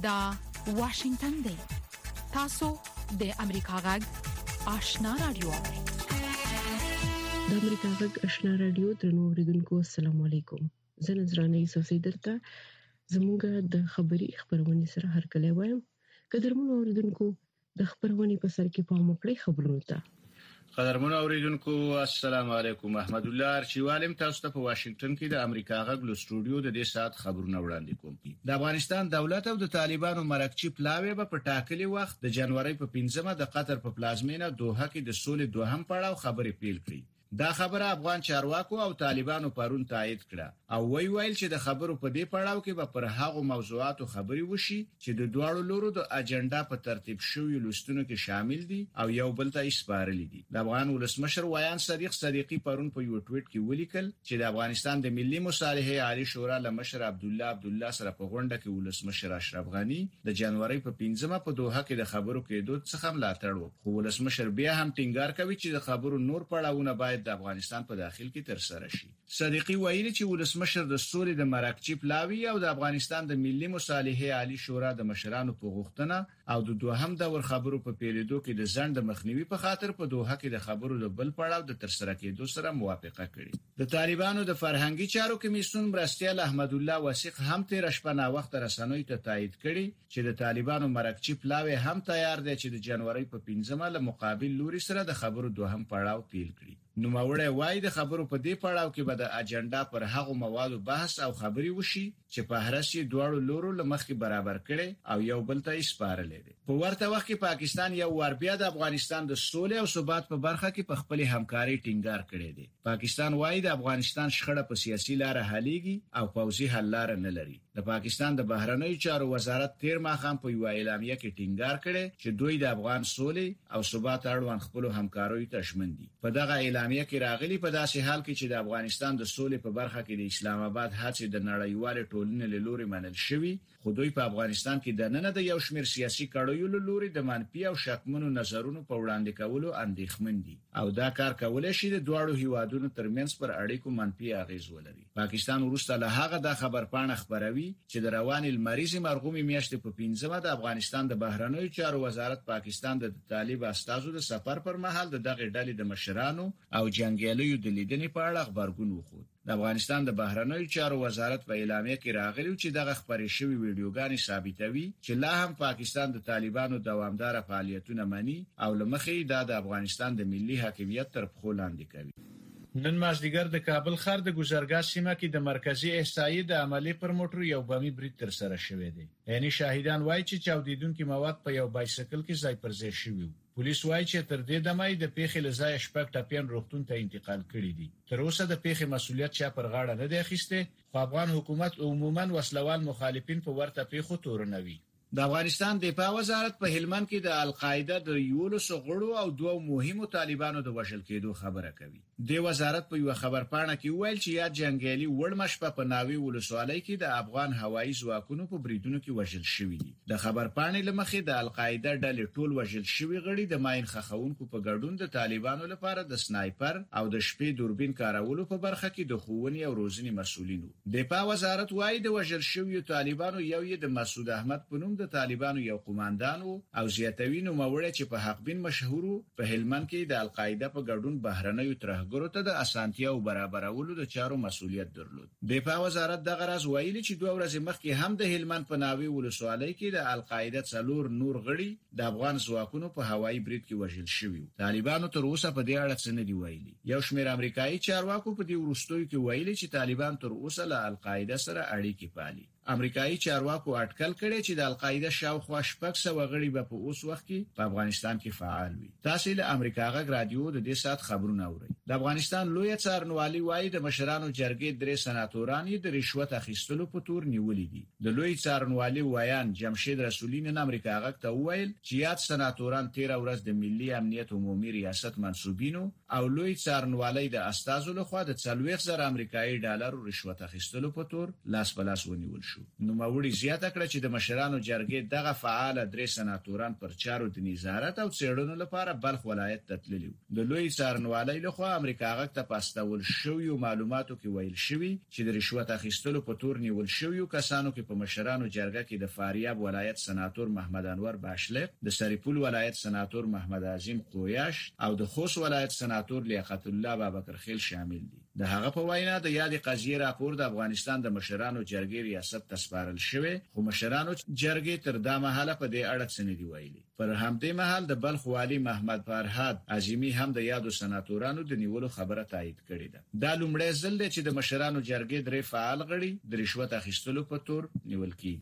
دا واشنگتن دی. تاسو د امریکا غږ آشنا رادیو. د امریکا غږ آشنا رادیو درنو اوریدونکو السلام علیکم. زه نذرانه یوسفزۍ درته زموږ د خبري خبرونه سره هرکلی وایم. قدرمنو اوریدونکو د خبرونه په سر کې پام وکړئ خبرونه ته. قدرمنو اوریدونکو السلام علیکم. احمد الله ارچیوالم تاسو ته په واشنگټن کې د امریکا غږ له سټوډیو د دې سات خبرونه وړاندې کوم. د افغانستان دولت او د طالبانو مرکچی پلاوی په ټاکلي وخت د جنوري په 15مه د قطر په پلازمینه دوحه کې د سولې دوهم پړاو خبرې پیل کړې. دا خبره افغان چارواکو او طالبانو پرون تایید کړه او ویل چې د خبرو په دې پړاو کې به پر هغو موضوعاتو خبري وشي چې د دوړو لورو د اجنډا په ترتیب شوی لستونو کې شامل دي او یو بل ته اسپارل دي. د افغان ولسمشر ویان صدیق صدیقی پرون په یو ټویټ کې ولیکل چې د افغانستان د ملي مصالحه عالی شورا لمشر عبد الله سره په غونډه کې ولسمشر اشرف غنی د جنوري په 15مه په دوحه کې د خبرو کېدو څخه ملاتړ وکړ. خو ولسمشر بیا هم ټینګار کوي چې د خبرو نور پړاوونه باید د افغانستان په داخل کې تر سره شي. صدیقی ویلي چې ولسمشر د سولې د مرکچی پلاوی او د افغانستان د ملي مصالحه عالی شورا د مشرانو په غوښتنه او د دوهم دور خبرو په پیریدو کې د ځنډ مخنیوي په خاطر په دوحه کې د خبرو د بل پړاو د تر سره کېدو سره موافقه کړې. د طالبانو د فرهنګي چارو کمیسیون مرستیال احمد الله وثیق هم تیر شپه نا وخت رسنوي ته تایید کړي چې د طالبانو مرکچی پلاوی هم تیار دی چې د جنوري په 15مه له مقابل لوري سره د خبرو دوهم پړاو پیل کړي. نو موري وای د خبرو په دې پړاو کې به د اجنډا پر هغو موادو بحث او خبري وشي چې په هرڅه دوړو لورو لمخې برابر کړي او یو بل ته اسپارل دي. په ورته وخت کې پاکستان یو ور بیا د افغانستان د سولې او ثبات په برخه کې په خپل همکاري ټینګار کړي دي. پاکستان وای د افغانستان شخړه په سیاسي لار حلېږي او پوځي حل لار نه لري. د پاکستان د بهرنیو چارو وزارت تیر ماخام په یو اعلامیه کې ټینګار کړي چې دوی د افغان سولې او ثبات اړوند خپل همکاروي ته ژمن دي. په دغه اعلامیه کې راغلي په داسې حال کې چې د افغانستان د سولې په برخه کې د اسلام آباد هڅې د نړیوال ټولنې له لوري منل شوی، خو دوی په افغانستان کې د نن د یو شمېر سیاسي کړیو له لوري د منفي او شکمنو نظرونو په وړاندې کولو اندېښمن دي او دا کار کولای شي د دوړو هیوادونو ترمنځ پر اړیکو منفي اغیز ولري. پاکستان وروسته له هغه د خبرپاڼه خبروي چې د روان المریض مرغومي میاشتې په 15مه د افغانستان د بهرنیو چارو وزارت پاکستان د طالب استازو د سفر پر مهال د دغه ډلې د مشرانو او جنگیالیو د لیدنې په اړه خبرګون وخود. د افغانستان د بهرنیو چارو وزارت په اعلامیه کې راغلی چې دغه خبرې شوی ویډیوګانې ثابتوي چې لا هم پاکستان د طالبانو دوامدار فعالیتونه مني او لمخې د افغانستان د ملي حاکمیت تر پښو لاندې کوي. نن مازدیګر د کابل ښار د ګذرګاه سیمه کې د مرکزی احصایې د عملی پر موټر یو بمي برید تر سره شوی دی. یعنی شاهدان وایي چې چاودیدونکو مواد په یو بایسکل کې ځای پر ځای شوی. پولیس وایي چې تر دې دمه د پیښې لځای شپږ ټپيان روغتون ته انتقال کړي دي. تر اوسه د پیښې مسؤلیت چا پر غاړه نه دی اخیسته، خو افغان حکومت عموما وسلوال مخالفین په ورته پیښو تورنوي. د افغانستان دفاع وزارت په هلمند کې د القاعده د یولو غړو او دوه مهمو طالبانو د وژل کېدو خبره کوي. د وزارت په یو خبرپاڼه کې ویل چې یا جنگیالي وړمشپ په ناوی ولسوالۍ کې د افغان هوایي ځواکونو په بریدونو کې وژل شوی دي. د خبرپاڼې لمخې د القاعده ډلې ټول وژل شوی غړي د ماین خخونکو په ګډون د طالبانو لپاره د سنایپر او د شپې دوربین کارولو په برخه کې د ښوونې او روزنې مسؤلینو. دفاع وزارت وایي د وژل شوی طالبانو یو یې د مسعود احمد په نوم د طالبانو یو قوماندانو او زیاتوي نوموړی چې په حقبین مشهورو په هلمند کې د القاعده په ګډون بهرنیو ترهګرو ته د اسانتیا او برابرولو د چارو مسؤلیت درلود. دفاع وزارت دغه راز ویلي چې 2 ورځې مخکې هم د هلمند په ناوی ولسوالۍ کې د القاعده څلور نور غړي د افغان ځواکونو په هوایي برید کې وژل شوي. طالبانو تر اوسه په دې اړه څه نه دی ویلي. یو شمېر امریکایي چارواکو په دې وروستیو کې ویلي چې طالبان تر اوسه له القاعده سره اړیکې پالي. امریکایي چارواکو اټکل کړي چې د القاعده شاوخوا 600 غړي به په اوس وخت کې په افغانستان کې فعال وي. تاسو له امریکا غږ رادیو د دې سات خبرونه اورئ. د افغانستان لوی څارنوالي وایي د مشرانو جرګې 3 سناتوران یې د رشوت اخیستلو په تور نیولې دي. د لوی څارنوالي وایان جمشید رسولي نن امریکا غږ ته وویل چې یاد سناتوران 13 ورځ د ملي امنیت عمومي ریاست منسوبینو او لوی څارنوالۍ د استازو لخوا د 40,000 امریکایي ډالرو رشوت اخیستلو په تور لاس په لاس ونیول شو. نو موري زیاته کړه چې د مشرانو جرګې دغه فعال 3 سناتوران پر چارو د نظارت او څېړنو لپاره بلخ ولایت ته تللي. د لوی څارنوالۍ لخوا امریکا غږ ته پاستول شوی معلوماتو کې ویل شوی چې د رشوت اخیستلو په تور نیول شوی کسانو کې په مشرانو جرګه کې د فاریاب ولایت سناتور محمد انور باشلق، د سریپول ولایت سناتور محمد عظیم قویاش او د خوست ولایت سناتور لیاقت الله بابکرخیل شامل دي. د هغه په وینا د یادې قضیې راپور د افغانستان د مشرانو جرګې ریاست ته سپارل شوی، خو مشرانو جرګې تر دا مهاله په دې اړه څه نه دی ویلي. پر همدې مهال د بلخ والی محمد فرهاد عظیمی هم د یادو سناتورانو د نیولو خبره تایید کړې ده. دا لومړی ځل دی چې د مشرانو جرګې 3 فعال غړي د رشوت اخیستلو په تور نیول کیږي.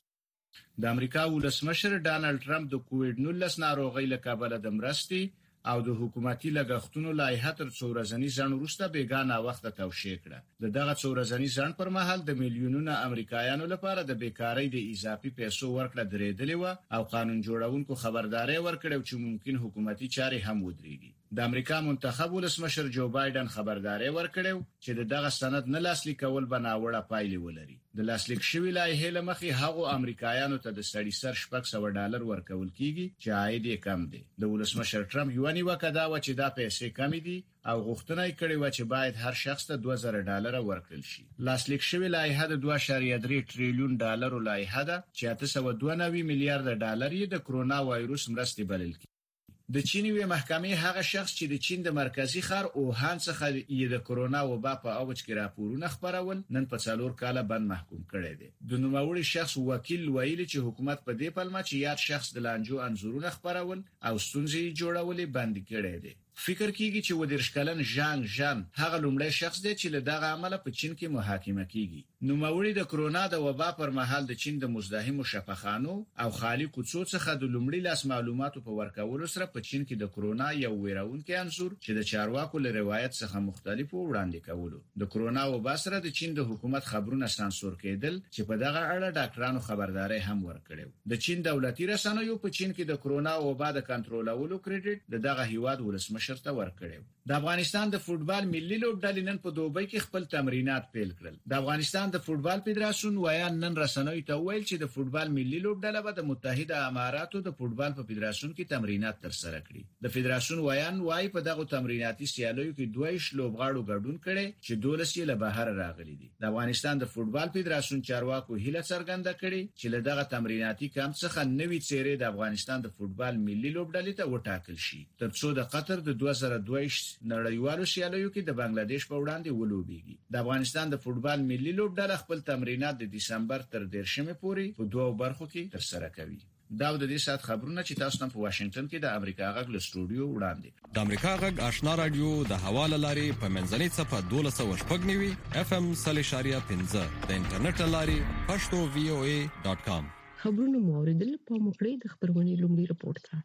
د امریکا ولسمشر ډانلډ ټرمپ د کووډ-19 ناروغۍ له کبله د مرستې او د حکومتي لګښتونو لایحه تر څو ورځنی ځنډ وروسته بیګانه وخت توشیح کړه. دغه څو ورځنی ځنډ پر مهال د میلیونونو امریکایانو لپاره د بیکاری د اضافي پیسو ورکړه درېدلې و او قانون جوړونکو خبرداري ورکړه چې ممکن حکومتي چارې هم ودرېږي. د امریکا منتخب ولسمشر جو بایدن خبرداري ورکړه چې دغه سند نه لاسلیک کول به ناوړه پایلې ولري. د لاسلیک شوی لایحه لمخې هغه امریکایانو ته د سړي سر $600 ورکول کیږي چې عاید یې کم دی. د ولسمشر ټرمپ یو نیوکه دا و چې دا پیسې کم دي او غوښتنه یې کړې و چې باید هر شخص ته $2,000 ورکړل شي. لاسلیک شوی لایحه د $2.3 تریلیون لایحه ده چې $892 میلیارډ یې د کرونا وایروس مرستې بلل کیږي. د چینی محکمې هغه شخص چې د چین د مرکزی ښار اوهان څخه یې د کرونا وبا په اوج کې راپورونه خبرول نن په 4 کاله بند محکوم کړی دی. د نوموړي شخص وکیل ویلي چې حکومت په دې پلمه چې یاد شخص د لانجو انزورونه خبرول او ستونزې جوړولې بند کړی دی. فکر کیږي چې ودرش کلن ژان هغه لومړی شخص دی چې له دغه عمله په چین کې محاکمه کیږي. نوموړي د کرونا د وبا پر مهال د چین د مزدحمو شفاخانو او خالي کوڅو څخه د لومړي لاس معلوماتو په ورکولو سره په چین کې د کرونا یو ویراونکي انزور چې د چارواکو له روایت څخه مختلف وړاندې کولو. د کرونا وبا سره د چین د حکومت خبرونه سانسور کېدل چې په دغه اړه ډاکټرانو خبرداري هم ورکړو. د چین دولتي رسنیو په چین کې د کرونا وبا د کنټرولولو کریډټ دغه هیواد ولسمشر ته ورکړو. د افغانستان د فوتبال ملي لوبډلې نن په دوبۍ کې خپل تمرینات پیل کړل. د افغانستان د فوتبال فدراسیون ویان نن رسنیو ته ویل چې د فوتبال ملي لوبډله به د متحده اماراتو د فوتبال په فدراسیون کې تمرینات ترسره کړي. د فدراسیون ویان وايي په دغه تمریناتي سیالیو کې 22 لوبغاړو ګډون کړي چې 12 یې له بهر راغلي دي. د افغانستان د فوتبال فدراسیون چارواکو هیله څرګنده کړې چې له دغه تمریناتي کمپ څخه نوې څېرې د افغانستان د فوتبال ملي لوبډلې ته وټاکل شي ترڅو د قطر د 2022 نړیوالو سیالیو کې د بنگلاديش په وړاندې ولوبېږي. د افغانستان د فوتبال ملي لوبډله خپل تمرینات د دسمبر تر 13 پورې په 2 برخو کې ترسره کوي. دا د دې سات خبرونه چې تاسو نن په واشنگټن کې د امریکا غږ له سټوډیو وړاندې. د امریکا غږ آشنا رادیو د حواله لاري په منځنۍ صفه 1290 FM 0.15 د انټرنیټ لاري pashto.voa.com. خبرونه موریدل په مخړې د خبرونه لومړی رپورت ته.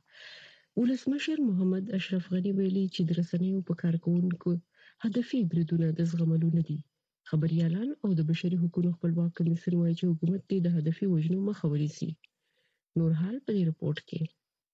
ولسمشر محمد اشرف غنی ویلي چې د رسنیو په کارکونکو هدفي بریدونه د زغملو نه دي. خبريالان او د بشري حقوقو خپلواک کمیسیون وايي چې حکومت د هدفي وژنو مخه ونیسي. نور حال په دې رپورت کې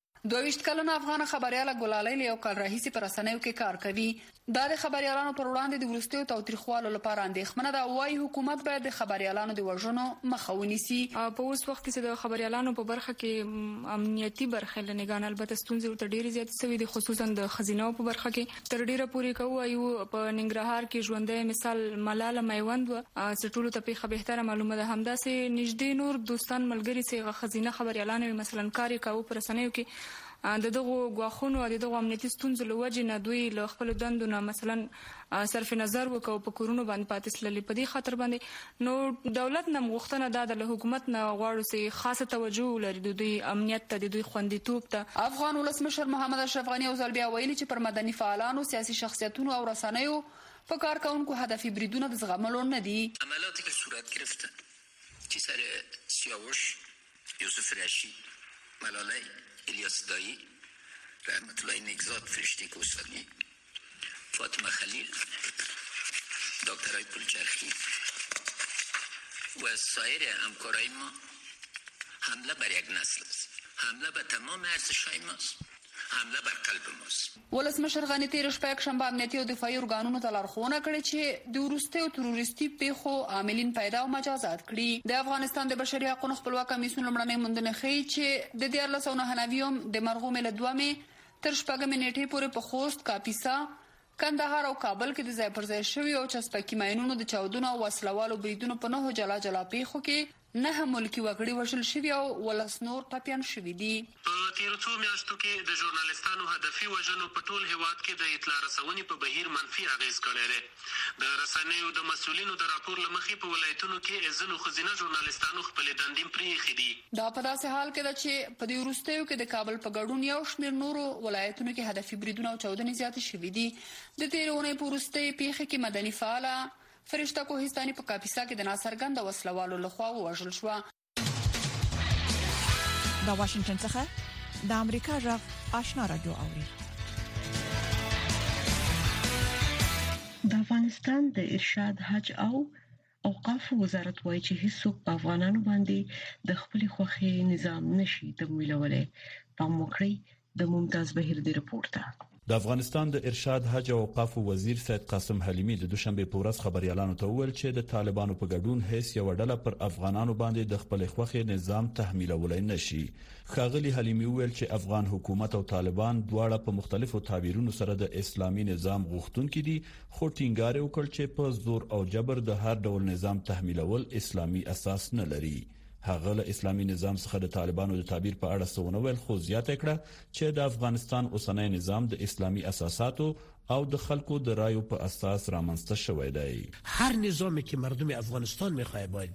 22 کلنه افغان خبرياله ګلالۍ یو کال راهیسې پر رسنیو کې کار کوي. دا د خبريالانو پر وړاندې د ورستیو تاوتریخوالو لپاره اندېښمنه ده. وايي حکومت باید د خبريالانو د وژنو مخه ونیسي. په اوس وخت کې د خبريالانو په برخه کې امنیتي برخه لنګان البته ستونزې ورته ډېرې زیات شوي دي، خصوصا د خزینو په برخه کې تر ډیره پورې کوي. په ننګرهار کې ژوندۍ مثال ملاله میوند و ټولو ته په بهتره معلومه ده. همداسې نږدې نور دوستان ملګری سي خزینه خبريالانو مثلا کاری کوي پر رسنیو کې دغه غواخونو او دغه امنیتي ستونزو لوجې نه دوی له خپل دندو نه مثلا صرف نظر وکاو په کورونو باندې پاتې سللې. په دې خاطر باندې نو دولت نه غوښتنه ده د حکومت نه غواړو چې خاصه توجه لري د دوی امنیت ته، د دوی خوندیتوب ته. افغان ولسمشر محمد اشرف غنی او ځل بیا ویلي چې پر مدني فعالانو، سیاسي شخصیتونو او رسنیو په کارکونکو هدفي بریدونه د زغملو نه دي. عملیاتی که صورت گرفته چې سر سیاوش، یوسف رشید، ملاله الیاس دایی، رحمت الله نگزاد، فرشته کوسانی، فاطمه خلیل، دکترای پولچرخی و سایر همکارای ما حمله بر یک نسل است. حمله به تمام ارزش‌های ماست. حمله بر قلب ماست. ولسمشر غنی تیر شپه یکشنبه امنیتي او دفاعي ارګانونو ته لارښوونه کړې چې د وروستیو تروریستي پیښو عاملین پیدا او مجازات کړي. د افغانستان د بشري حقوقو خپلواک کمیسیون لمړنۍ موندنې ښیي چې د 1999 د مرغومې له 2 تر 6 نیټې پورې په خوست، کاپیسا، کندهار او کابل کې د ځای پر ځای شوي او چسپکي ماینونو د چاودنو او وسلوالو بریدونو په 9 جلا پیښو کې 9 ملکی وګړي وژل شوي او ولس نور ټپیان شوي دي. په تیرو څو میاشتو کې د ژورنالستانو هدفي وژنو په ټول هیواد کې د اطلاع رسونې په بهیر منفي اغیز کړی دی. د رسنیو د مسؤلینو د راپور له مخې په ولایتونو کې ځینو ښځینه ژورنالستانو خپلې دندې پرېښې دي. دا په داسې حال کې ده چې په دې وروستیو کې د کابل په ګډون یو شمېر نورو ولایتونو کې هدفي بریدونه او چاودنې زیاتې شوي دي. د تېرې اونۍ په وروستۍ پیښه کې مدني فعاله فرشته کوهستاني په کاپیسا کې د ناڅرګنده وسلوالو لخوا ووژل شوه. د واشنگټن څخه د امریکا غږ آشنا رادیو اوري. د افغانستان د ارشاد حج او اوقاف وزارت وایي چې هیڅوک په افغانانو باندې د خپل خوښي نظام نشي تمویلولای. په موکړی د ممتاز بهیر دی رپورټ ته. د افغانستان د ارشاد حج او اوقاف وزیر سید قاسم حلیمی د دوشنبه په ورځ خبريالانو ته وویل چې د طالبانو په ګډون هیڅ یو ډله پر افغانانو باندې د خپل خوخي نظام تحمیلولای نشي. ښاغلي حلیمی وویل چې افغان حکومت او طالبان دواړه په مختلفو تعبیرونو سره د اسلامي نظام غوښتونکي دي، خو ټینګار وکړ چې په زور او جبر د هر ډول نظام تحمیلول اسلامي اساس نه لري. هغه له اسلامي نظام څخه د طالبانو د تعبیر په اړه څه ویل، خو زیاته کړه چې د افغانستان اوسنی نظام د اسلامي اساساتو او د خلکو د رایو په اساس رامنځته شوی دی. هر نظامی که مردم افغانستان میخواه باید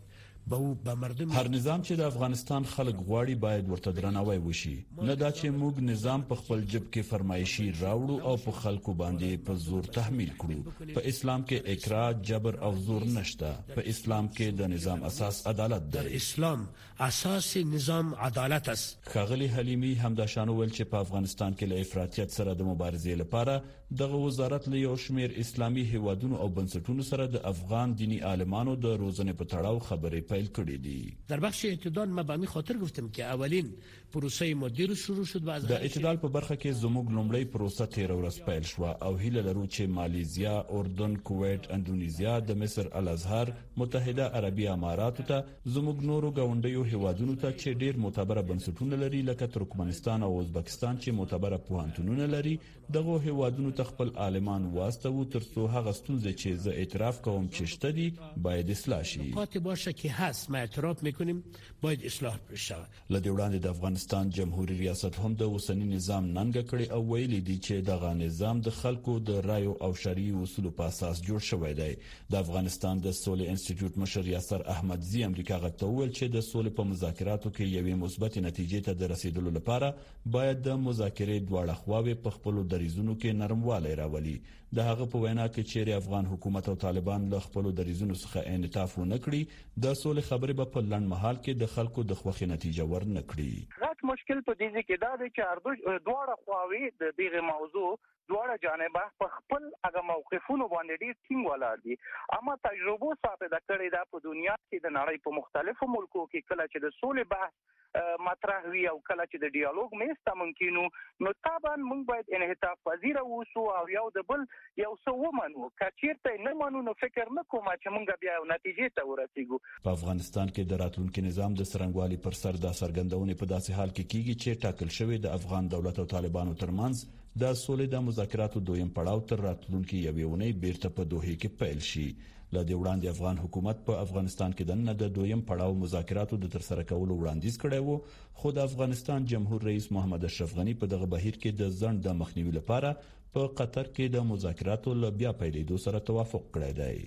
هر نظام چې د افغانستان خلک غواړي باید ورته درناوی وشي، نه دا چې موږ نظام په خپل جب کې فرمایشي راوړو او په خلکو باندې په زور تحمیل کړو. په اسلام کې اکراه، جبر او زور نشته. په اسلام کې د نظام اساس عدالت دی. اسلام اساس نظام عدالت است. ښاغلي حلیمی همداشان ویل چې په افغانستان کې له افراطیت سره د مبارزې لپاره دغه وزارت له یو شمېر اسلامي هیوادونو او بنسټونو سره د افغان دینی عالمانو د روزنې په تړاو خبرې پیل کړې دي. در بخش اعتدال ما به همین خاطر گفتم که اولین پروسه مدیر شروع شد و از د اعتدال په برخه کې زموږ لومړی پروسه 13 ورځ پیل شو او هیله لرو چې مالیزیا، اردن، کویت، اندونیزیا، د مصر الازهر، متحده عربي اماراتو ته، زموږ نورو ګاونډیو هیوادونو ته چې ډیر معتبره بنسټونه لري لکه ترکمنستان او ازبکستان چې معتبره پوهنتونونه لري، دغه هیوادونو ته خپل عالمان واستو ترڅو هغه ستونزې چې زه اعتراف کوم چې شته دي باید اصلاح شي. نکات باشه که هست ما اعتراف میکنیم باید اصلاح بشه. لدی وړاندې د افغانستان جمهوریت ریاست هم د اوسنی نظام ننګ کړي او ویلي دي چې دغه نظام د خلکو د رایو او شرعي اصولو په اساس جوړ شوی دی. د افغانستان د سولې انسټیټیوټ مشر یاسر احمدزي امریکا غته ویل چې د سولې په مذاکراتو کې یوې مثبت نتیجې ته د رسیدلو لپاره باید د مذاکرې دواړه خواوې په خپل دریزونو کې نرموالی راولي. د هغه په وینا کې چې افغان حکومت او طالبان له خپل دریزونو څخه انعطاف ونه کړي، د سولې خبرې به په لړن مهال کې د خلکو د خوښۍ نتیجه ورنه کړي. غټ مشکل په دې کې دا دی چې دواړه خواوې د دغه موضوع دواړه جانبه په خپل هغه موقفونو باندې ډیر ټینګ ولاړ دي. اما تجربه ثابته کړې ده په دنیا کې د نړۍ په مختلفو ملکو کې کله چې د سولې بحث مطرح وي او کله چې د ډیالوګ مېسته ممکنو، نو طبعا موږ باید انعطاف پذیر اوسو او یو د بل یو څه ومنو. که چیرته نه منو نو فکر نه کوم چې موږ بیا نتیجې ته ورسیږو. په افغانستان کې د راتلونکي نظام د سرنګوالي پر سر د سرګندونې په داسې حال کې کیږي چې ټاکل شوی د افغان دولت او طالبانو ترمنځ د سولې د مذاکراتو دویم پړاو تر راتلونکي یوې اونۍ بیرته په دوحه کې پیل شي. لدی وړاندې افغان حکومت په افغانستان کې د نه د دویم پړاو مذاکراتو د ترسره کولو وړاندیز کړی وو، خو د افغانستان جمهور رئیس محمد اشرف غنی په دغه بهیر کې د ځنډ د مخنیوي لپاره په قطر کې د مذاکراتو ل بیا پیلېدو سره توافق کړی دی.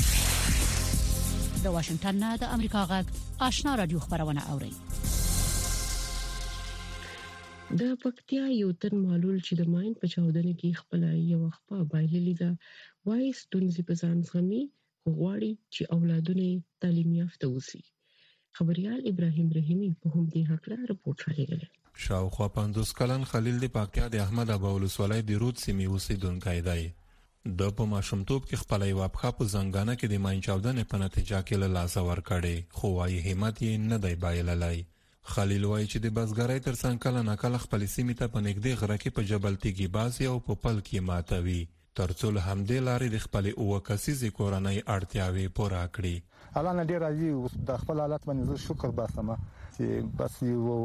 د واشنگټن نه د امریکا غږ آشنا رادیو خبرونه اوري. د پکتیا یو تن معلول چې د ماین په چاودنه کې خپل یو خپه بایللې ده وایي ستونزې په ځان زغمي، غواړي چې اولادونه تعلیم یافته وسی. خبريال ابراهيم رحیمی په هم دې حقله رپورټ راغلی. شاوخوا 50 کلن خلیل د پکتیا د احمد ابا ولسوالۍ د رود سیمې اوسیدونکی دی. د په ماشومتوب کې خپل یو ابخا په زنګانه کې د ماین چاودنې په نتیجه کې له لاس ور کړي، خو وايي همت یې نه دی بایللای. خلیل وایي چې د بزګرۍ ترڅنګ کله ناکله خپل سیمې ته په نږدې غره کې په جبل تیږې باسي او په پل کې ماتوي ترڅو له همدې لارې د خپل اوه کسیزې کورنۍ اړتیاوې پوره کړي. الان ډیر راځي د خپل حالت باندې شکر باسم چې بس یو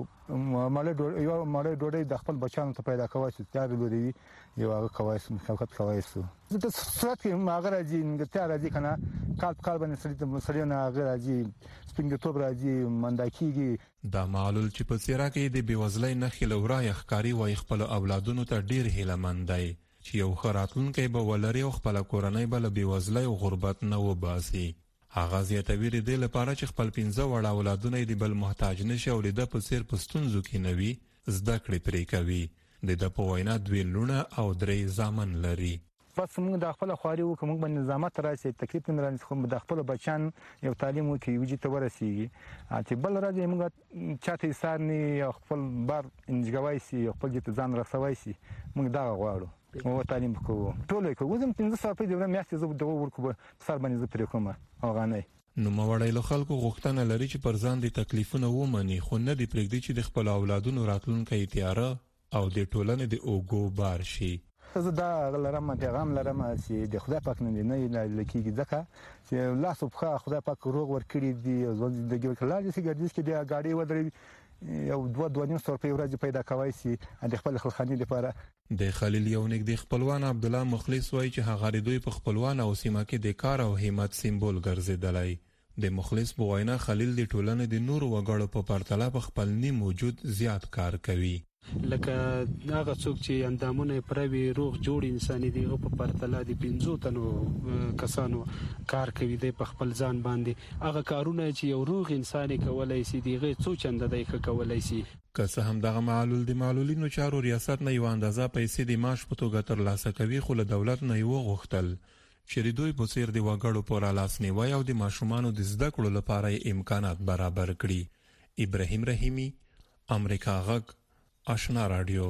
ماله ډوډۍ د خپل بچانو ته پیدا کوي چې تیار لري یو هغه کوي شوکت کوي د صورت کې ماګر راځي نګ تیار راځي کنه کال باندې سړی نه هغه راځي سپینګتوب راځي منداکیږي. دا معلول چې په سیرا کې د بیوزلۍ نښې له ورایه ښکاري وایي خپل اولادونو ته ډیر هیلهمند دی چې یو ښه راتلونکی به ولري او خپله کورنۍ به له بیوزلۍ او غربت نه وباسي. هغه زیاتوي د دې لپاره چې خپل 15 وړه اولادونه یې د بل محتاج نشي او د په څیر په ستونزو کې نه وي زده کړې پرې کوي. د په وینا 2 لونه او 3 زامن لري. بس موږ د خپل خواري وکړو موږ باندې نظامت راشي تکلیف نه رانځي خو د خپل بچان یو تعلیم وکړي وجې ته ورسیږي چې بل راځي موږ چاته سارني خپل بار انجګوي سي خپل دې ځان رسوي سي موږ دا غواړو او تعلیم کوو ټول کوو زم 15 ساعت په دې میاشتې زه دغه ورکو سر باندې زه پرې کوم اوغانه. نو موړی له خلکو غوښتنه لري چې پر ځان د تکلیفونه ومني خو نه دی پرېږدي چې د خپل اولادونو راتلونکی تیاره او د ټولنې د اوګو بار شي. زه دا لرم پیغام لرم چې د خدای پاک نه لکېږي ځکه چې لاس په خدای پاک روغ ورکړي دي د ګرځي چې ګرځي کې د گاډي ودرې یو 2.5 سو په ورځ پیدا کوي سي د خپل خلخاني لپاره. د خلیل یو نږدې خپلوان عبد الله مخلص وایي چې هغه دوی په خپلوان او سیمه کې د کار او همت سمبول ګرځیدلی. د مخلص په وینا خلیل د ټولنې د نورو وګړو په پرتله په خپل نیم موجود زیات کار کوي. لکه هغه څوک چې اندامونه پروي روغ جوړ انساني دیغه په پرتله د 15 تنو کسانو کار کوي د خپل ځان باندې هغه کارونه چې یو روغ انساني کولای شي دیغه څو چنده دی کولای شي. که څه هم دغه معلول د معلولینو چارو ریاست نه یو اندازه پیسې د معاش په توګه ترلاسه کوي خو له دولت نه یو غوښتل چې د دوی په څیر د وګړو پورا لاسنیوي او د ماشومانو د زده کړو لپاره امکانات برابر کړي. ابراهیم رحیمی امریکا غږ آشنا رادیو.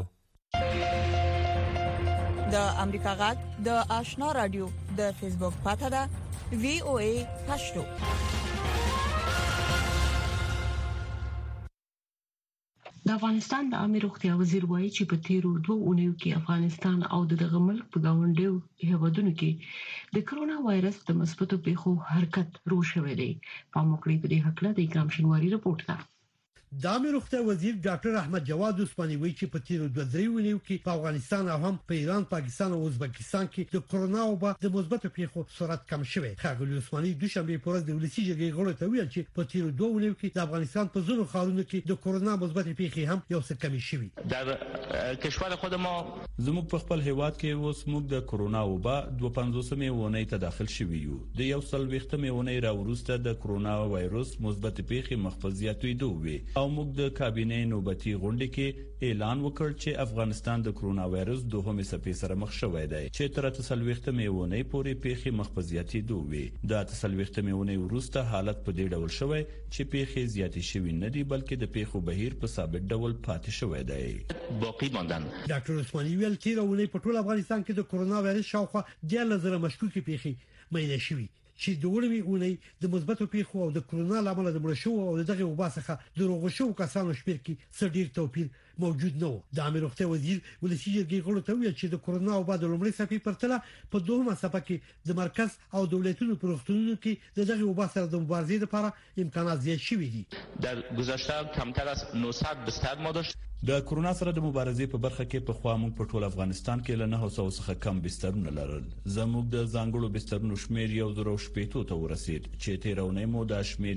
د امریکا غږ د آشنا رادیو د فیسبوک پاڼه ده VOA پښتو. د افغانستان د عامه روغتیا وزیر وایي چې په تیرو 2 اونیو کې افغانستان او دغه ملک په گاونډیو هیوادونو کې د کرونا وایرس د مثبتو پیښو حرکت روښوي دی. په موکړې په دې حق له د اکرام شینواری رپورت ده. د عامه روغتیا وزیر ډاکټر احمد جواد عثماني وایي چې په تیرو 2 ونیو کې په افغانستان او هم په ایران، پاکستان او ازبکستان کې د کرونا وبا د مثبتو پیښو سرعت کم شوی. ښاغلي عثماني دوشنبه په ورځ د ولسی جرګې غړو ته ویل چې په تیرو 2 ونیو کې د افغانستان په ځینو ښارونو کې د کرونا مثبتې پیښې هم یو څه کمی شوي. در کشور خود ما زموږ په خپل هیواد کې اوس موږ د کرونا وبا 250مې ونې ته داخل شوي یو. د یو سل وختمې ونې راورسته د کرونا وایرس مثبت پیښې مخفضیاتوي دوی او موږ د کابینې نوبتي غونډې کې اعلان وکړ چې افغانستان د کرونا وایرس دوهمې څپې سره مخ شوی دی چې تر 300مې ونې پورې پیښې مخفضیاتي دوی. د 300مې ونې وروسته حالت په دې ډول شوی چې پیښې زیاتې شوي نه دي بلکې د پیښو بهیر په ثابت ډول پاتې شوی دی. باقی ماندن. ډاکټر عثماني ویل چې ونې په ټول افغانستان کې د کرونا وایرس شاوخوا 10,000 مشکوکې پیښې مېنه شوي چې د وړمي اونۍ د مثبتو پیښو او د کرونا لامل د مړ شو او دغه وباسخه د روغ شو کسانو شمیر کې څه ډیر توپیر موجود نه و. د امیر روغتیا وزیر ولسی جرګې غړو ته ویل چې د کرونا او بعد لومړی صفې پرتله په دوهمه صفه کې د مرکز او دولتونو پروختونو کې دغه وباسره د مبارزې لپاره امکانات زیات شوي دي. در گذشته کمتر از 900 بستر ما داشت. د کرونا سره د مبارزې په برخه کې په خوا موږ په ټول افغانستان کې له 900 څخه کم بسترونه لرل. زموږ د ځانګړو بسترونو شمیر 1,080 ته ورسید چې تیرونه مو د شمیر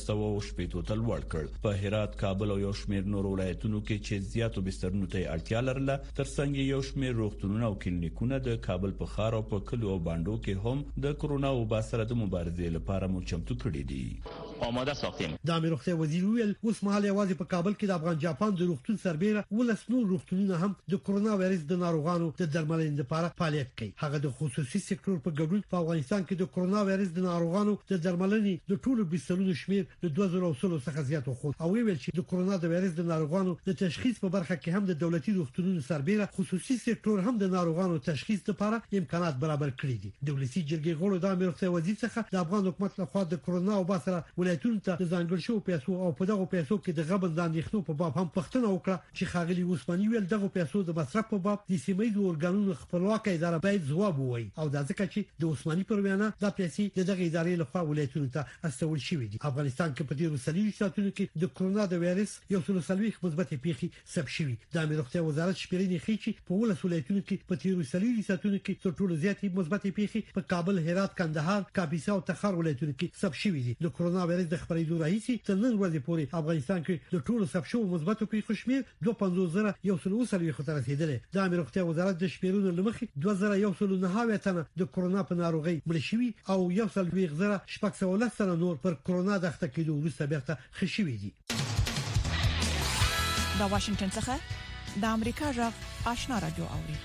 1,180 ته لوړ کړ. په هرات، کابل او یو شمیر نور ولایتونو کې چې زیاتو بسترونو ته اړتیا لرله ترڅنګ یو شمیر روغتونونه او کلینیکونه د کابل په ښار او په کلو او باندو کې هم د کرونا وبا سره د مبارزې لپاره مو چمتو کړي دي. آماده ساختیم. د امیر روغتیا وزیر ویل اوس مهال یوازې په کابل کې د افغان جاپان د روغتون سربېره ولس نور روغتونونه هم د کرونا وایرس د ناروغانو د درملنې لپاره فعالیت کوي. هغه د خصوصي سکتور په ګډون په افغانستان کې د کرونا وایرس د ناروغانو د درملنې د ټولو بسترونو شمیر د 2000 څخه زیات وخت او ویل چې د کرونا د وایرس د ناروغانو د تشخیص په برخه کې هم د دولتي روغتونونو سربېره خصوصي سکتور هم د ناروغانو تشخیص لپاره امکانات برابر کړي دي. د ولسی جرګې غړو د امیر روغتیا وزیر څخه د افغان حکومت لخوا د کرونا او باسره ولایتونو ته د ځانګړي شو پیسو او په دغه پیسو کې د غبن ځانښتو په باب هم پښتنه وکړه چې خاغلی عثماني ویل دغه پیسو د مصرف په باب د سیمایي اورګانونو خپلواکه اداره باید ځواب ووایي او دا ځکه چې د عثماني پر وینا د پیسې د دغه ادارې لخوا ولایتونو ته استول شوې دي. افغانستان کې په تیرو سلیو ساتونو کې د کرونا د وایرس یو څلور سلويخ مثبت پیښې ثبت شوې. د امیر روغتیا وزارت شپږنی خي چې په ولس ولایتونو کې په تیرو سلیو ساتونو کې تر ټولو زیاتې مثبت پیښې په کابل، هرات، کندهار، کاپیسا او تخار ولایتونو کې ثبت شوې دي. د کرونا وایرس د خپرېدو راهیسې تر نن ورځې پورې افغانستان کې د ټولو ثبت شوو مثبت پیښو شمیر 250,130 ته رسیدلی. د امیر روغتیا وزارت د شمیرونو لمخې 2109 تنه د کرونا په ناروغي مړ شوي او 1,610 تنه نور پر کرونا د اخته کېدو وروسته بیرته ښه شوي دي. د واشنگټن څخه د امریکا غږ آشنا رادیو اوري.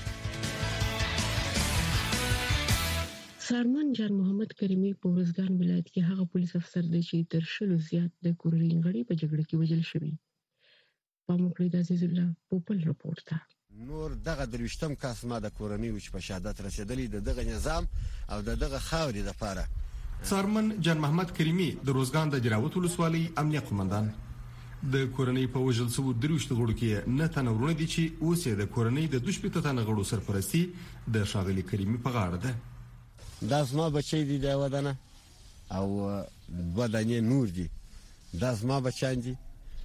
سارمن جان محمد کریمی په ورزګان ولایت کې هغه پولیس افسر دی چې تر شلو زیات د کورنۍ غړي په جګړه کې وژل شوی. په مقرید عزیز الله پوپل رپورټ ته نور دغه دروشتم کاسمه د کورنۍ او په شهادت رسیدلې دغه نظام او دغه خاورې د پاره. سارمن جان محمد کریمی د روزګان د جراوت ولسوالۍ امنیت قومندان د کورنۍ په وژل سو دروشت غړو کې نه تنورونه دي چې اوس د کورنۍ د 2 تنه غړو سرپرستی د شاغلي کریمی په غاړه ده. دا زما بچی دی دا ودانه او ودانه نور دی دا زما بچان دي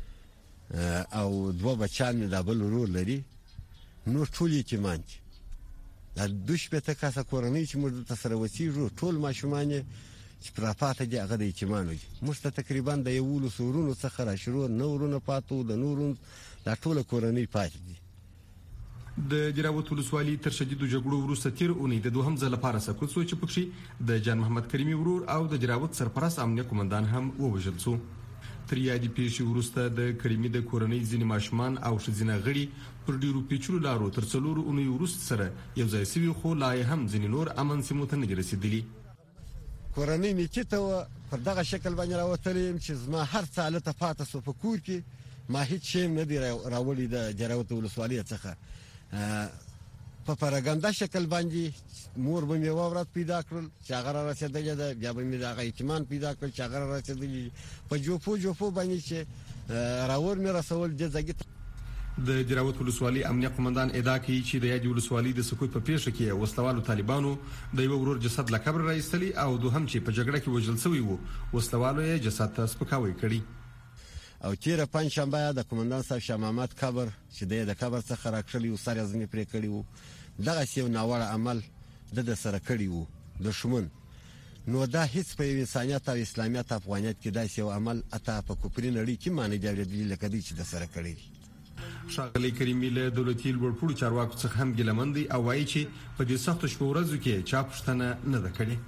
او 2 بچان د بل ورور لري نور ټول یتیمان دي. دا 2 کاسه کورنۍ چې موږ ته سره وسیږو ټول ماشومان چې پراپاته دي هغه د یتیمانو دي. موږ تقریبا د یولو سورونو څخه را شروع نورونه پاتو د نورون دا ټول کورنۍ پاتې دي. د جراوت ولسوالۍ تر شدیدو جګړو وروسته تیر اونۍ د دوهم ځل لپاره سکوت سو چې پکې د جان محمد کریمی ورور او د جراوت سرپرست امنیت قومندان هم ووژل شو. تر یادې پیښې وروسته د کریمی د کورنۍ ځینې ماشومان او ښځینه غړي پر ډیرو پیچلو لارو تر 4 اونۍ وروسته سره یو ځای شوي خو لا هم ځینې نور امن سیمو ته نه رسیدلي. کورنۍ نیکته پر دغه شکل باندې راوتلم چې زما هر څه له پاتې سو په کور کې ما هیڅ شی نه دی راوړی د جراوت ولسوالۍ څخه. په پراګاندا شکل باندې مور به می وورات پیدا کړل چې هغه رسیدلې ده بیا به می دغه اعتماد پیدا کړل چې هغه رسیدلې په جوفو باندې چې راور می رسول د ځګ د جراوت ولسوالۍ امنیت قومندان ادعا کوي چې د یادې ولسوالۍ د سکوت په پیښه کې وسلوالو طالبانو د یو ورور جسد له قبر راایستلی او دوهم چې په جګړه کې وژل شوی وو وسلوالو یې جسد ته سپکاوی کړی. او تیر پنځ شنبه د کمانډان صاحب شاه محمد قبر چې د قبر څخه راکړلی او سر ځنی پرې کړی وو دغه یو ناوړه عمل د سره کړی وو دشمن. نو دا هیڅ په انسانیت او اسلامیت افغانیت کې دا یو عمل اته په کوپري نړۍ کې معنی دی لکه دی چې د سره کړی. شاغلي کریمی له دولتي لوړپوړو چارواکو څخه هم ګیلمن دي او وایي چې په دې سخت شپو ورځو کې چا پښتنه نه ده کړې.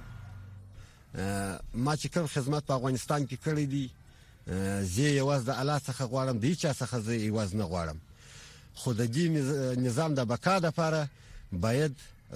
ما چې کوم خدمات په افغانستان کې کړی دي زه یواز د الله څخه غواړم دی چې څخه زه یواز نه غواړم خو د دې نظام د بقا لپاره باید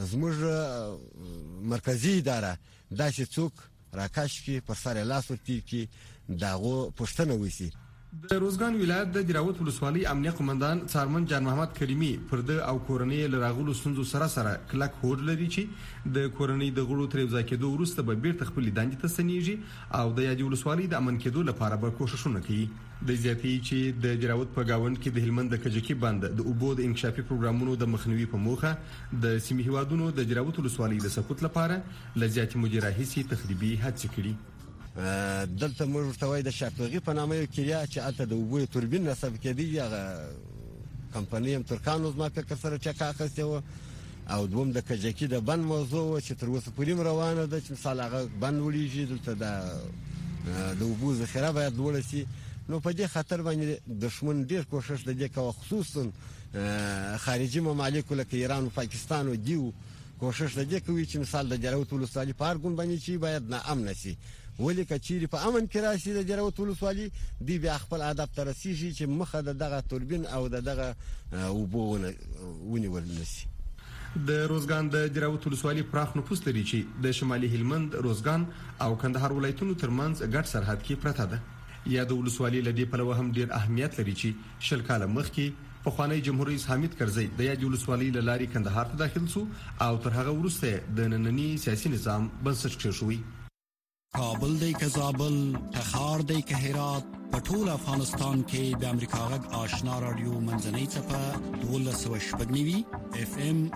زموږ مرکزی اداره داسې څوک راکاش کی پر سر لاس ورتی کی داغو پښتنه وسی. د روزګان ولایت د جراوت ولسوالۍ امنیت قومندان سارمن جان محمد کریمی پر د او کورنۍ لراغلو سنځو سره کلک هوډ لري چې د کورنۍ د غړو تر ځای کېدو وروسته به بیرته خپل دندې ته سنیږي او د یادې ولسوالۍ د امن کېدو لپاره به کوششونه کوي. د زیاتې چې د جراوت په گاوند کې د هلمند د کجکی بند د اوبو د انکشافي پروګرامونو د مخنیوي په موخه د سیمې هیوادونو د جراوت ولسوالۍ د سقوط لپاره لزیات مجراحي تخریبي هڅې کړي. دلته موږ ورته وای د شاپغي په نامه یو کړیا چې الته د وبو توربین نصب کېدی هغه کمپنی هم ترکانو زما فکر سره چکا اخسته و او دوم د کجکی د بند موضوع چې تر اوسه پورې روانه ده چې مثال هغه بند وړيږي دلته د وبو ذخیره باید لوړ شي. نو په دې خاطر باندې دشمن ډیر کوشش د دې کوي خصوصا خارجي ممالک لکه ایران او پاکستان او دیو کوشش دې کوي چې مثال د جراوت ولسوالي پارګون باندې چې باید ناامن شي ولې کچيري په امن کې راشي د جراوت ولسوالي دی بیا خپل ادب ترسي چې مخه دغه توربین او دغه وبونه ونیول نشي. د روزګان د جراوت ولسوالي پراخ نفوس لري چې د شمالي هلمند، روزګان او کندهار ولایتونو ترمنځ ګډ سرحد کې پرته ده. یا د ولسوالي لدی په لوه هم ډیر اهمیت لري چې شل کاله مخکې پخوانی جمهور رئیس حامد کرزی د یاد ولسوالي لاري کندهار ته داخل شو او تر هغه وروسته د نننی سیاسي نظام بنسټ کېښوي. کابل دی که زابل، تخار دی که هرات، په ټول افغانستان کې د امریکا غږ آشنا رادیو منځنۍ څپه 1290 FM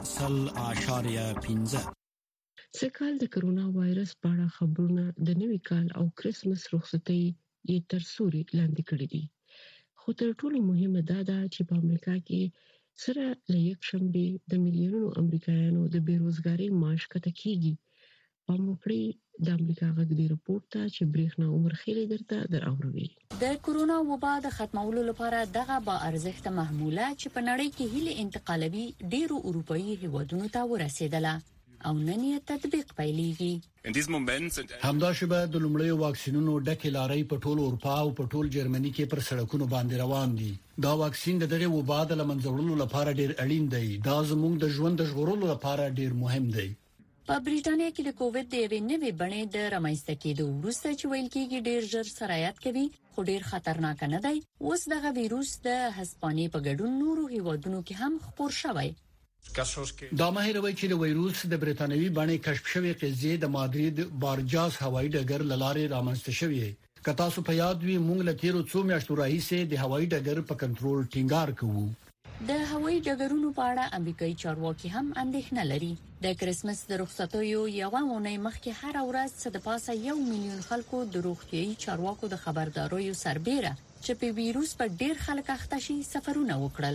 100.15. سکهال د کرونا وایرس په اړه خبرونه د نوي کال او کرسمس رخصتۍ یې تر سوري لاندې کړې دي. خو تر ټولو مهمه دا ده چې په امریکا کې سره له یک شنبه د میلیونونو امریکایانو د بیروزګاری معاش کته کیږي. په موکړی د امریکا غږ دی رپورت ته چې برېښنا عمر خېلې درته دراوروي. د کرونا وبا د ختمولو لپاره دغه با ارزښت محموله چې په نړۍ کې هله انتقالوي ډیرو اروپאי هیوادونو ته ورسېدله او نن یې تطبیق پیلېږي. همدا شبه د لومړیو واکسینونو ډکې لارې په ټول اروپا او په ټول جرمني کې پر سړکونو باندې روان دي. دا واکسین د دغه وبا د لمنځوړلو لپاره ډیر اړین دی. دا زموږ د ژوند د ژغورلو لپاره ډیر مهم دی. په بریټانیا کې د کووډ د یوې نوې بڼې د رامنځته کېدو وروسته چې ویل کېږي ډیر ژر سرایت کوي خو ډیر خطرناک نه دی. اوس دغه وایروس د هسپانیې په ګډون نورو هیوادونو کې هم خپور شوی. دا مهیروي چې د وایروس د بریټانوي بڼې کشف شوی قضیه د مادرید بارجاس هوایي ډګر لاره رامنځته شوی. که تاسو په یاد وي موږ له تیرو څو میاشتو راهیسې د هوایي ډګر په کنټرول ټینګار کوو. د هوایي ډګرونو په اړه امریکایي چارواکي هم اندېښنه لري. د کرسمس د رخصتیو یوه مونږه مخکې هر ورځ څه د پاسه 1 میلیون خلکو د روغتيایي چارواکو د خبرداريو سربېره چې په وایروس په ډیر خلک اخته شي سفرونه وکړل.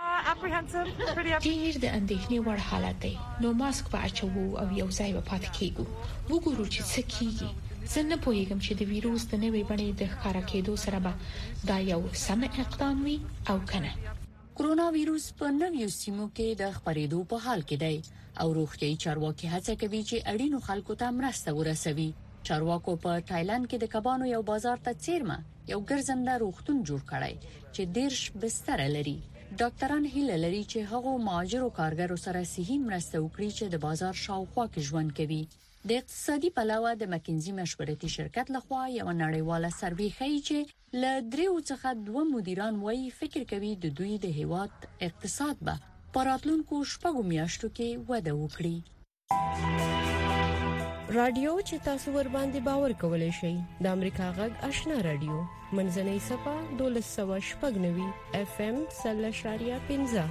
ډیر د اندېښنې وړ حالت دی. نو ماسک په اچو او یو ځای په پات کېږو. وګورو چې څه کیږي. زه نه پوهیږم چې د وایروس د نوې بڼې د ښکارا کېدو سره به دا یو سم اقدام وي او کنه. کرونا وایروس په نویو سیمو کې د خپرېدو په حال کې دی او روغتيایي چارواکي هڅه کوي چې اړینو خلکو ته مرسته ورسوي. چارواکو په تایلند کې د کبانو یو بازار ته چیرمه یو ګرځنده روغتون جوړ کړی چې 10 بستر لري. ډاکټران هیله لري چې هغه مهاجرو کارګرو سره صحي مرسته وکړي چې د بازار شاوخوا کې ژوند کوي. د اقتصادي پلوه د مکنزي مشورتي شرکت لخوا یو نړیواله سروې ښیي چې له 3 څخه 2 مدیران وایي فکر کوي د دوی د هیواد اقتصاد به په راتلونکو 6 میاشتو کې وده وکړي. رادیو چې تاسو ور باندې باور کولای شئ د امریکا غږ آشنا رادیو منځنۍ صفه 1290 FM 100.15.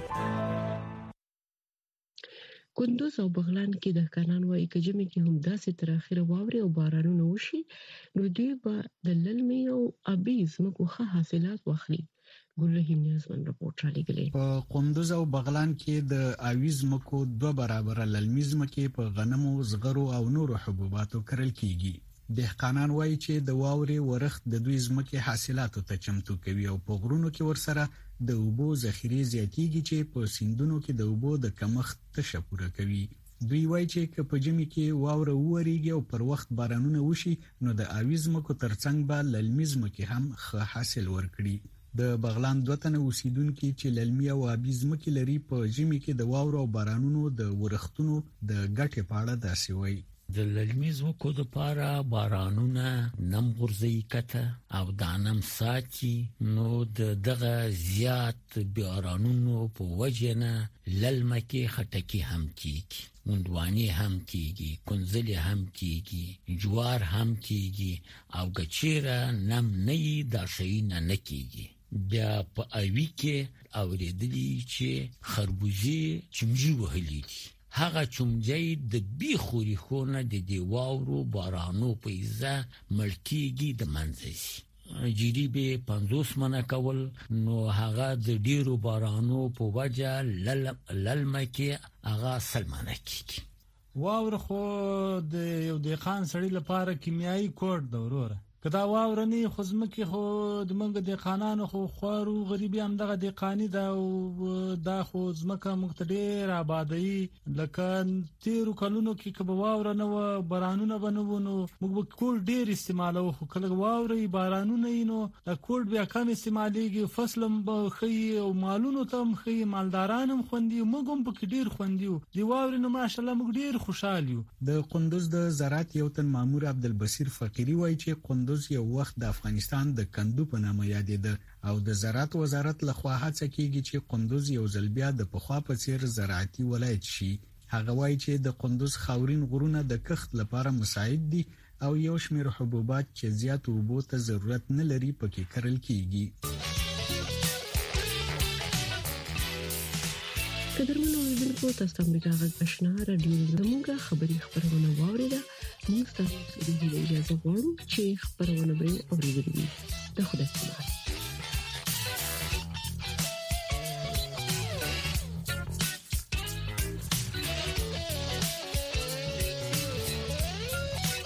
کندوز او بغلان کې د کانان وایي کجمه کې هم داسې تر اخره واوري او بارانونه وشي نو دوی به د للمي او ابيز مکو ښه حاصلات واخلي. ګلرحیم نیازمن رپورټ را لګلې. په کندوز او بغلان کې د اویز مکو 2 برابر للمیز مکې په غنمو، زغرو او نورو حبوباتو کرل کیږي. دهقانان وایي چې د واوري ورښت د دوی ځمکې حاصلاتو ته چمتو کوي او په غرونو کې ورسره د اوبو ذخیره زیاتېږي چې په سیندونو کې د اوبو د کمښت تشه پوره کوي. دوی وایي چې په جمی کې واوره ووريږي او پر وخت بارانونه وشي نو د اویز مکو ترڅنګ به للمیز مکې هم ښه حاصل ورکړي. د بغلان 2 تنه اوسیدونکو چې للمی او ابیز مکې لري په جمی کې د واوره او بارانونو د ورښتونو د ګټې په اړه داسې وایي. د للمیزو کو د پاره بارانونه نم غورځي کته او دانم ساتي نو دغه زیات بارانونو په وجنه للمکه خټکی هم کیږي، مندوانی هم کیږي، کنزلی هم کیږي، جوار هم کیږي او گچیره نم نه دا شي نه کیږي. بیا په اوی کې اوریدلی چې خربوزي چمجي وهلي هغه چمجي د بیخوري خونه د دیواورو بارانو په ایزه ملکیږي د منځي جیری به 50 منه کول نو هغه د ډیرو بارانو په وجه للمکه هغه سلمانه کیږي. واور خو د یو دهقان سړی لپاره کیمیاوي کوډ د وروره کدا واورنی خزمکه خو د منګ د قانانو خو خوارو غریبي هم دغه د قانی دا او دا خو زمکه مقتدر آبادی لکه تیرو کلونو کې کبه واورنه و بارانونه بنونو موږ کول ډیر استعمالو خو کله واوري بارانونه نو د کول بیا کم استعماليږي فصلم به خي او مالونو تم خي مالدارانم خوندي موږ هم په ډیر خوندیو دی واوري نو ماشاءالله موږ ډیر خوشاله یو. د قندوز د زراعت یو تن مامور عبدالبصیر فقيري وایي چې قندوز یو وخت د افغانستان د کندو په نامه یادېده او د زراعت وزارت لخوا هڅه کیږي چې قندوز یو ځل بیا د پخوا په څیر زراعتي ولایت شي. هغه وایي چې د قندوز خاورین غرونه د کښت لپاره مساعد دي او یو شمېر حبوبات چې زیات اوبو ته ضرورت نه لري پکې کرل کیږي. قدرمنو اوریدونکو تاسو امریکا غږ آشنا رادیو زموږه خبری خبرونه واوریده. موږ تاسو ته د اجازه غواړو چې خبرونه به اوریدلې. د خدای په امان.